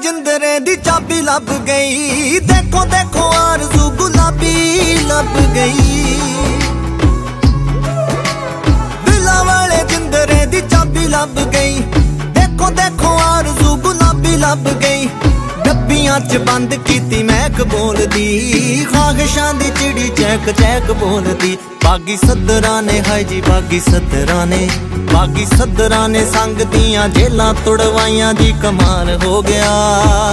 जिंदरे दी चाबी लब गई। देखो देखो आरज़ू गुलाबी लब गई। दिला वाले जिंदरे दी चाबी लब गई। देखो देखो आरज़ू गुलाबी लब गई। डब्बियां च बंद कीती महक बोलदी। ख्वाहिशां दी चिड़ी चैक चैक बोलदी। बागी सदरां ने हाय जी बागी सदरां ने, बागी सदरां ने संग दियां जेलां तुड़वाइयां जी कमाल हो गया।